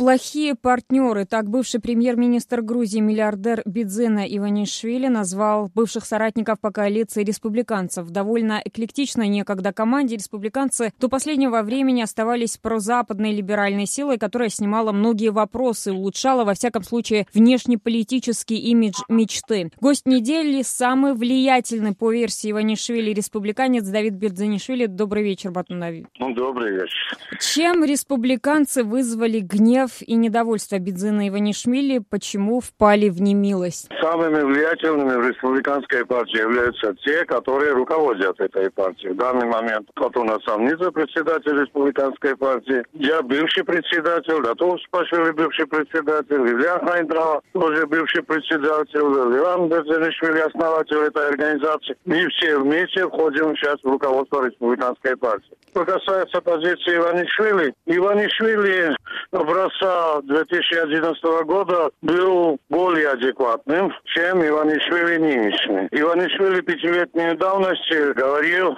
плохие партнеры. Так бывший премьер-министр Грузии, миллиардер Бидзина Иванишвили назвал бывших соратников по коалиции республиканцев. Довольно эклектичной некогда команде республиканцы до последнего времени оставались прозападной либеральной силой, которая снимала многие вопросы, улучшала, во всяком случае, внешнеполитический имидж мечты. Гость недели – самый влиятельный по версии Иванишвили республиканец Давид Бердзинишвили. Добрый вечер, Батун Давид. Добрый вечер. Чем республиканцы вызвали гнев и недовольство Бидзина Иванишвили? Почему впали в немилость? Самыми влиятельными в республиканской партии являются те, которые руководят этой партией. В данный момент Батун Асамнидзе, председатель республиканской партии. Я бывший председатель, Дату Усупашвили бывший председатель, Илья Хайндрава тоже бывший председатель, Леван Бердзинишвили основатель этой организации. Мы все вместе входим сейчас в руководство республиканской партии. Что касается позиции Иванишвили, Иванишвили образца 2011 года был более адекватным, чем Иванишвили нынешний. Иванишвили пятилетней давности говорил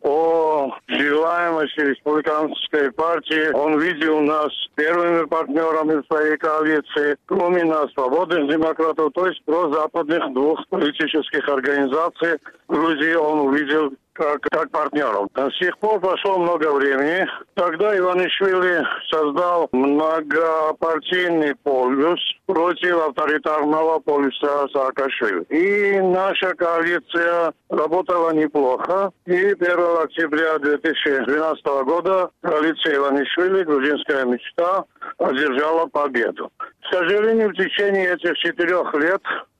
о желаемости республиканской партии. Он видел нас первыми партнерами в своей коалиции, кроме нас, свободных демократов, то есть прозападных двух политических организаций. Грузии он увидел как партнеров. С тех пор прошло много времени. Тогда Иванишвили создал многопартийный полюс против авторитарного полюса Саакашвили. И наша коалиция работала неплохо. И 1 октября 2012 года коалиция Иванишвили, грузинская мечта, одержала победу. К сожалению, в течение этих 4 лет,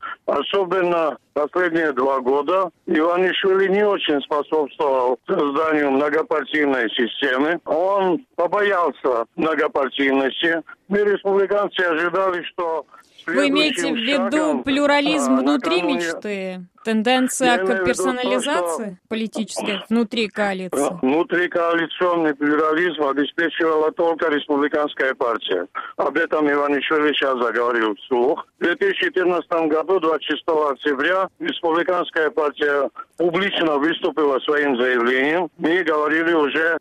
особенно последние 2 года, Иванишвили не очень способствовал созданию многопартийной системы. Он побоялся многопартийности. Мы, республиканцы, ожидали, что... Вы имеете в виду плюрализм внутри мечты? Тенденция к персонализации политической внутри коалиции? Внутрикоалиционный плюрализм обеспечивала только республиканская партия. Об этом Иванишвили сейчас заговорил вслух. В 2014 году, 26 октября, республиканская партия публично выступила своим заявлением. Мы говорили уже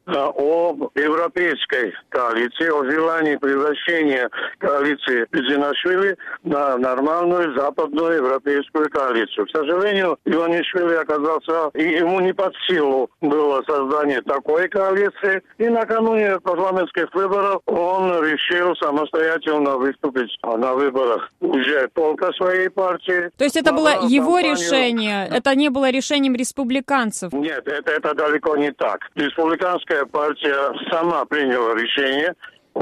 о европейской коалиции, о желании превращения коалиции Бидзинашвили на нормальную западную европейскую коалицию. К сожалению, Иванишвили оказался, и ему не под силу было создание такой коалиции. И накануне парламентских выборов он решил самостоятельно выступить на выборах уже только своей партии. То есть это было его решение? Это не было решением республиканцев? Нет, это далеко не так. Республиканская партия сама приняла решение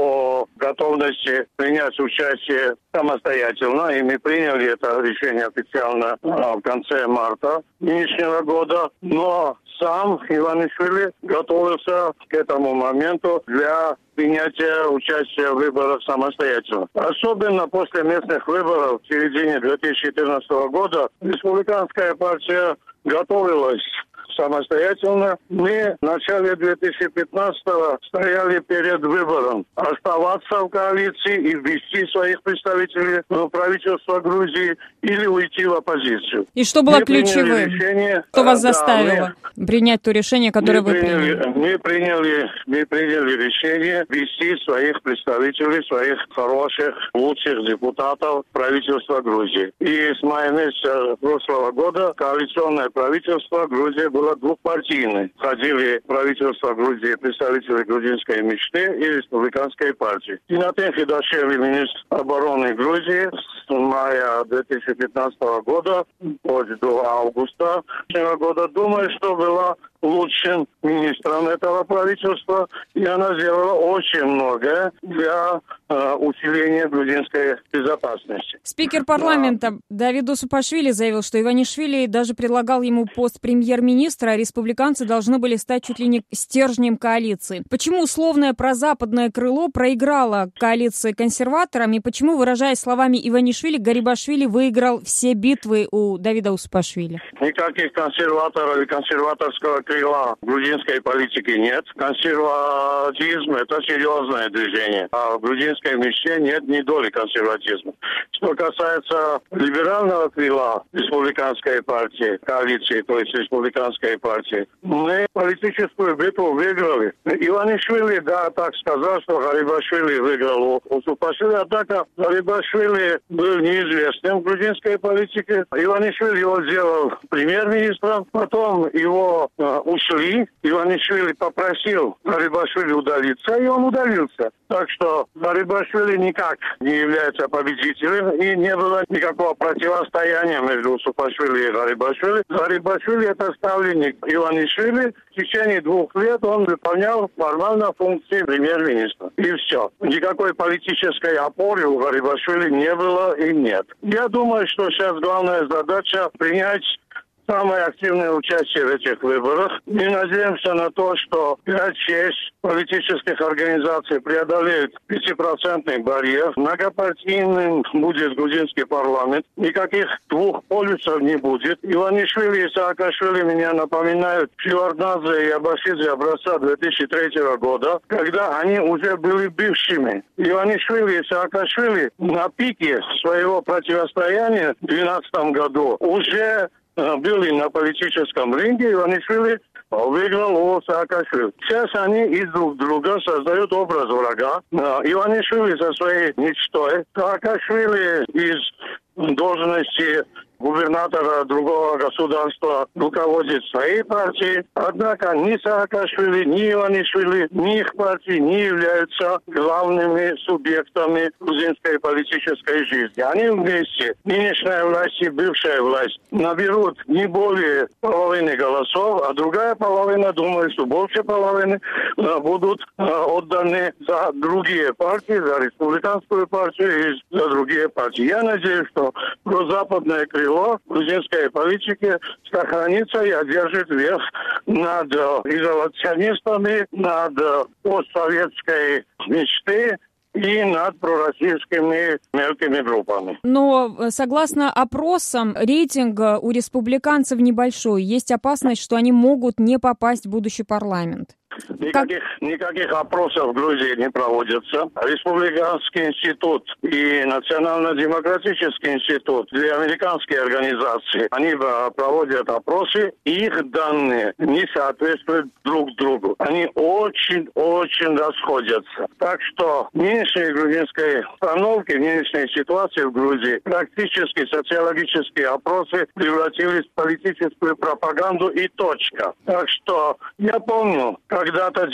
о готовности принять участие самостоятельно. И мы приняли это решение официально в конце марта нынешнего года. Но сам Иванишвили готовился к этому моменту для принятия участия в выборах самостоятельно. Особенно после местных выборов в середине 2014 года республиканская партия готовилась самостоятельно. Мы в начале 2015-го стояли перед выбором оставаться в коалиции и ввести своих представителей в правительство Грузии или уйти в оппозицию. И что было ключевым? Что вас заставило принять то решение, которое вы приняли? Мы приняли решение ввести своих представителей, своих хороших, лучших депутатов в правительство Грузии. И с мая месяца прошлого года коалиционное правительство Грузии было двухпартийное. Входили в правительство Грузии представители грузинской мечты и республиканской партии. Тинатен Хидашвили, министр обороны Грузии, с мая 2015 года до августа этого года, думаю, что была лучшим министром этого правительства, и она сделала очень многое для усиления грузинской безопасности. Спикер парламента Давид Усупашвили заявил, что Иванишвили даже предлагал ему пост премьер-министра, а республиканцы должны были стать чуть ли не стержнем коалиции. Почему условное прозападное крыло проиграло коалиции консерваторам, и почему, выражаясь словами Иванишвили, Гарибашвили выиграл все битвы у Давида Усупашвили? Никаких консерваторов и консерваторского крыла крыла грузинской политики нет. Консерватизм – это серьезное движение. А в грузинской мечте нет ни доли консерватизма. Что касается либерального крыла республиканской партии, коалиции, то есть республиканской партии, мы политическую битву выиграли. Иванишвили, да, так сказал, что Гарибашвили выиграл у Саакашвили, однако Гарибашвили был неизвестным в грузинской политике. Иванишвили его сделал премьер-министром, потом его ушли. Иванишвили попросил Гарибашвили удалиться, и он удалился. Так что Гарибашвили никак не является победителем, и не было никакого противостояния между Саакашвили и Гарибашвили. Гарибашвили – это ставленник Иванишвили. В течение 2 лет он выполнял формально функции премьер-министра. И все. Никакой политической опоры у Гарибашвили не было и нет. Я думаю, что сейчас главная задача – принять самое активное участие в этих выборах. Мы надеемся на то, что 5-6 политических организаций преодолеют 5% барьер. Многопартийным будет грузинский парламент. Никаких 2 полюсов не будет. Иванишвили и Саакашвили меня напоминают Шеварднадзе и Абашидзе образца 2003 года, когда они уже были бывшими. Иванишвили и Саакашвили на пике своего противостояния в 2012 году уже были на политическом ринге, Иванишвили выиграл у Саакашвили. Сейчас они из друг друга создают образ врага. Иванишвили со своей мечтой, Саакашвили из должности губернатора другого государства руководит своей партией. Однако ни Саакашвили, ни Иванишвили, ни их партии не являются главными субъектами грузинской политической жизни. Они вместе, нынешняя власть и бывшая власть, наберут не более половины голосов, а другая половина, думаю, что больше половины будут отданы за другие партии, за республиканскую партию и за другие партии. Я надеюсь, что прозападное крыло грузинской политики сохранится и одержит верх над изоляционистами, над постсоветской мечтой и над пророссийскими мелкими группами. Но, согласно опросам, рейтинг у республиканцев небольшой. Есть опасность, что они могут не попасть в будущий парламент. Никаких опросов в Грузии не проводятся. Республиканский институт и Национально-демократический институт, две американские организации, они проводят опросы, их данные не соответствуют друг другу. Они очень расходятся. Так что в нынешней грузинской обстановке, в нынешней ситуации в Грузии практически социологические опросы превратились в политическую пропаганду и точка. Так что я помню, когда-то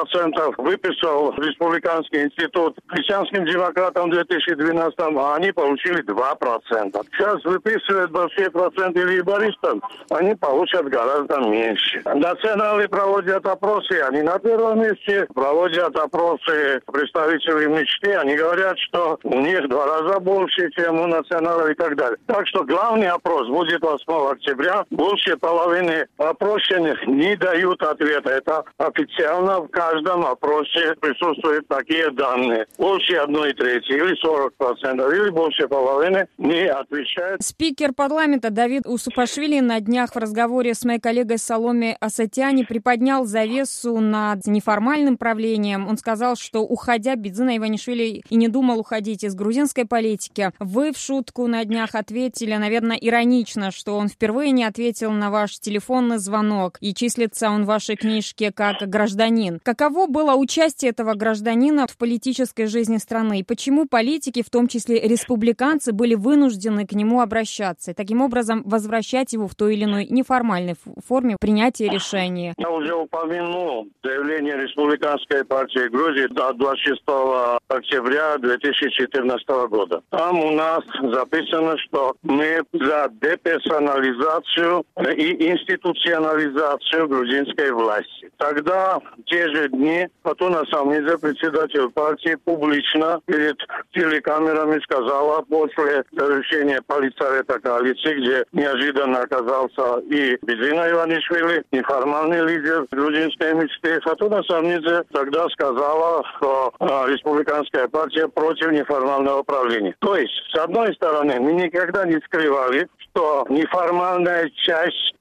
9% выписал Республиканский институт христианским демократам в 2012, а они получили 2%. Сейчас выписывают большие проценты лейбористам, они получат гораздо меньше. Националы проводят опросы, они на первом месте. Проводят опросы представителей мечты, они говорят, что у них в 2 раза больше, чем у националов и так далее. Так что главный опрос будет 8 октября. Больше половины опрошенных не дают ответа. Это официально в каждом опросе присутствуют такие данные. Больше 1/3 или 40%, или больше половины не отвечают. Спикер парламента Давид Усупашвили на днях в разговоре с моей коллегой Саломе Асатяни приподнял завесу над неформальным правлением. Он сказал, что, уходя, Бидзина Иванишвили и не думал уходить из грузинской политики. Вы в шутку на днях ответили, наверное, иронично, что он впервые не ответил на ваш телефонный звонок, и числится он в вашей книжке как гражданин. Каково было участие этого гражданина в политической жизни страны? И почему политики, в том числе республиканцы, были вынуждены к нему обращаться и таким образом возвращать его в той или иной неформальной форме принятия решения? Я уже упомянул заявление Республиканской партии Грузии от 26 октября 2014 года. Там у нас записано, что мы за деперсонализацию и институционализацию грузинской власти. Тогда, в те же дни, Фатуна Самнидзе, председатель партии, публично перед телекамерами сказала после завершения политсовета коалиции, где неожиданно оказался и Бидзина Иванишвили, неформальный лидер грузинской мечты. Фатуна Самнидзе тогда сказала, что республиканская партия против неформального правления. То есть, с одной стороны, мы никогда не скрывали, что неформальная часть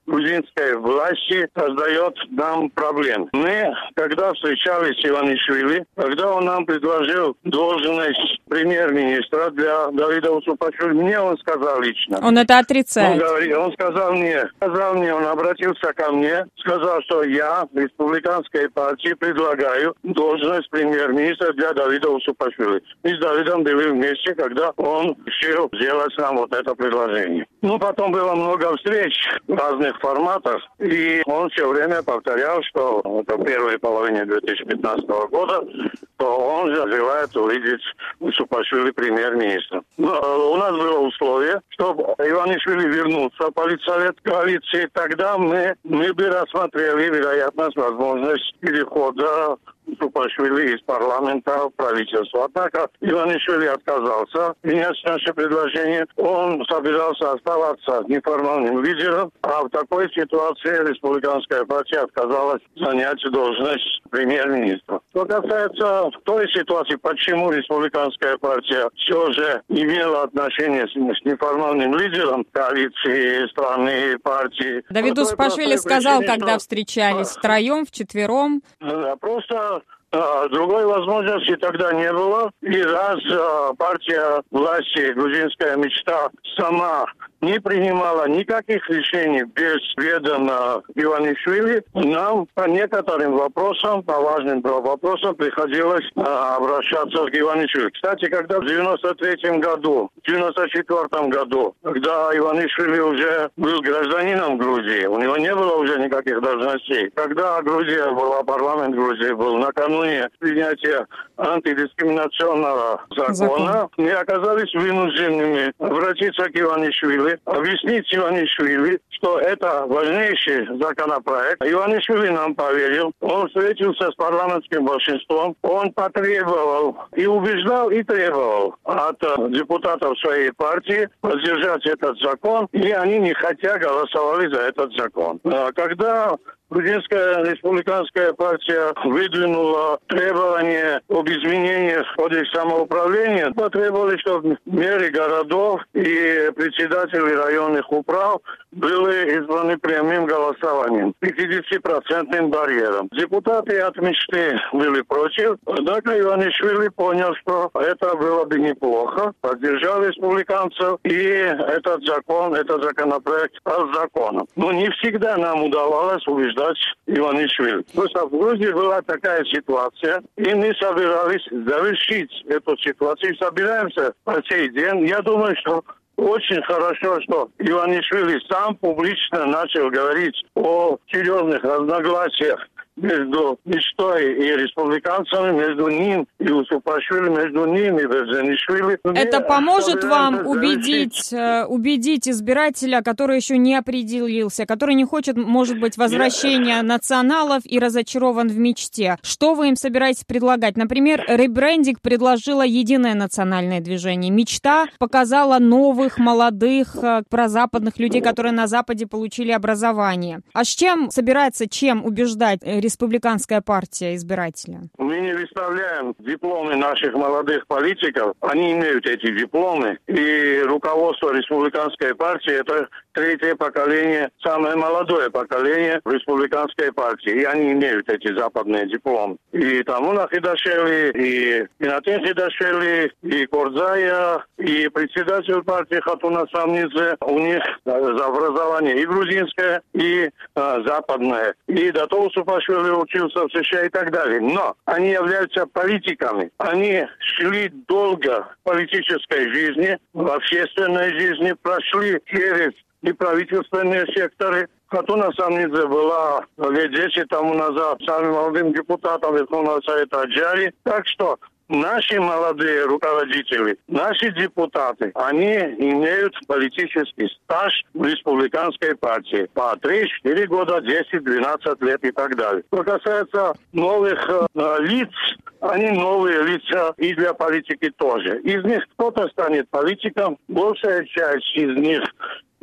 грузинской власти создает нам проблем. Мы, когда встречались с Иванишвили, когда он нам предложил должность премьер-министра для Давида Усупашвили, мне он сказал лично. Он это отрицает. Он сказал мне, он обратился ко мне, сказал, что я в республиканской партии предлагаю должность премьер-министра для Давида Усупашвили. Мы с Давидом были вместе, когда он решил сделать нам вот это предложение. Потом было много встреч в разных форматах, и он все время повторял, что это в первой половине 2015 года, то он желает увидеть Усупашвили премьер-министром. У нас было условие, чтобы Иванишвили вернулся в политсовет коалиции, тогда мы бы рассмотрели вероятность, возможность перехода Усупашвили из парламента в правительство. Однако Иванишвили отказался принять наше предложение. Он собирался оставаться неформальным лидером, а в такой ситуации республиканская партия отказалась занять должность премьер-министра. Что касается той ситуации, почему республиканская партия все же имела отношение с неформальным лидером коалиции страны, партии. Давид Усупашвили сказал, когда встречались втроем, вчетвером. Просто другой возможности тогда не было. И раз партия власти «Грузинская мечта» сама не принимала никаких решений без ведома Иванишвили, нам по некоторым вопросам, по важным вопросам приходилось обращаться к Иванишвили. Кстати, когда в 93-м году, в 94-м году, когда Иванишвили уже был гражданином Грузии, у него не было уже никаких должностей. Когда Грузия была, парламент Грузии был накануне принятия антидискриминационного закона, мы оказались вынужденными обратиться к Иванишвили, объяснить Иванишвили, что это важнейший законопроект. Иванишвили нам поверил, он встретился с парламентским большинством, он потребовал и убеждал, и требовал от депутатов своей партии поддержать этот закон, и они нехотя голосовали за этот закон. Когда Грузинская республиканская партия выдвинула требование об изменениях в кодекс самоуправления, потребовали, чтобы мэры городов и председатели районных управ были избраны прямым голосованием, 50% барьером. Депутаты от мечты были против, однако Иванишвили понял, что это было бы неплохо, поддержал республиканцев, и этот законопроект стал законом. Но не всегда нам удавалось убеждать Иванишвили. Просто в Грузии была такая ситуация, и мы собирались завершить эту ситуацию. Собираемся по сей день. Я думаю, что очень хорошо, что Иванишвили сам публично начал говорить о серьезных разногласиях между мечтой и республиканцами, между ним и Усупашвили, между ним и Берзенишвили. Это поможет вам убедить избирателя, который еще не определился, который не хочет, может быть, возвращения националов и разочарован в мечте. Что вы им собираетесь предлагать? Например, ребрендинг предложила Единое национальное движение. Мечта показала новых, молодых, прозападных людей, которые на Западе получили образование. А с чем собирается, убеждать республиканская партия избирателя? Мы не выставляем дипломы наших молодых политиков. Они имеют эти дипломы. И руководство республиканской партии – это третье поколение, самое молодое поколение республиканской партии. И они имеют эти западные дипломы. И Тамуна Хидашвили, и Пинатин Хидашвили, и Корзая, и председатель партии Хатуна Самнидзе. У них образование и грузинское, и западное. И Дато Усупашвили учился в США и так далее. Но они являются политиками. Они шли долго в политической жизни, в общественной жизни, прошли через неправительственные секторы. Хатуна Самнидзе была лет 10 тому назад самым молодым депутатом Верховного Совета Аджари. Так что наши молодые руководители, наши депутаты, они имеют политический стаж в республиканской партии по 3-4 года, 10-12 лет и так далее. Что касается новых лиц, они новые лица и для политики тоже. Из них кто-то станет политиком, большая часть из них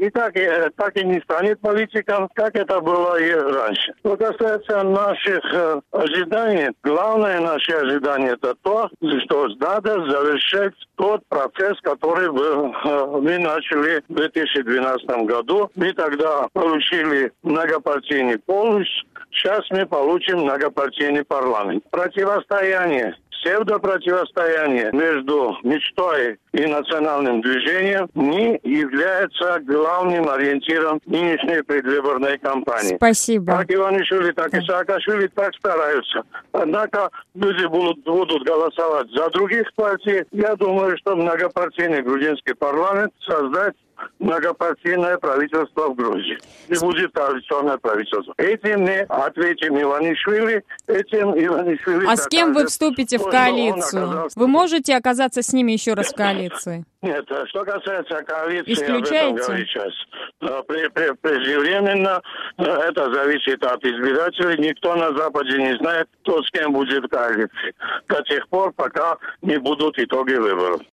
и так и не станет политиком, как это было и раньше. Что касается наших ожиданий, главное наше ожидание это то, что надо завершить тот процесс, который мы начали в 2012 году. Мы тогда получили многопартийный полус, сейчас мы получим многопартийный парламент. Противостояние, псевдопротивостояние между мечтой и национальным движением не является главным ориентиром нынешней предвыборной кампании. Спасибо. Как Иванишвили, так и Саакашвили так стараются. Однако люди будут голосовать за других партий. Я думаю, что многопартийный грузинский парламент создать многопартийное правительство в Грузии. И будет коалиционное правительство. Этим мы ответим Иванишвили, этим Иванишвили... А с кем вы вступите в коалицию? Вы можете оказаться с ними еще раз в коалиции? Нет, что касается коалиции, исключаете? об этом говорю сейчас. Преждевременно это зависит от избирателей. Никто на Западе не знает, кто с кем будет в коалиции. До тех пор, пока не будут итоги выборов.